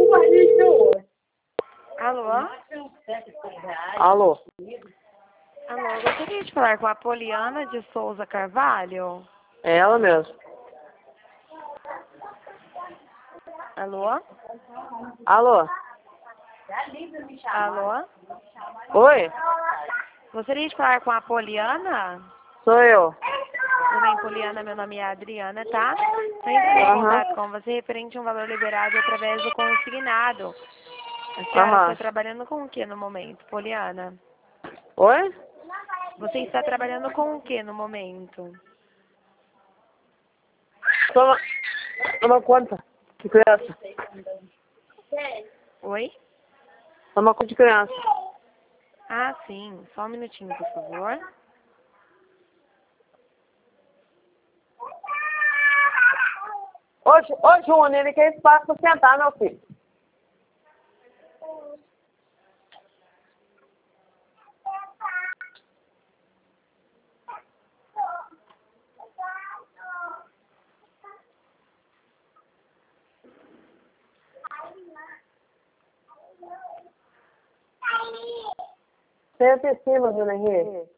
Alô? Alô? Alô, eu gostaria de falar com a Poliana de Souza Carvalho. É ela mesmo. Alô? Alô? Alô? Oi? Gostaria de falar com a Poliana? Sou eu. Tudo bem, Poliana? Meu nome é Adriana, tá? Estou entrando em contato com você referente a um valor liberado através do consignado. A senhora está trabalhando com o que no momento, Poliana? Oi? Você está trabalhando com o que no momento? Toma conta de criança. Oi? Toma conta de criança. Ah, sim. Só um minutinho, por favor. Ô, Júnior, ele quer espaço pra sentar, meu filho. Senta em cima, Júnior Henrique.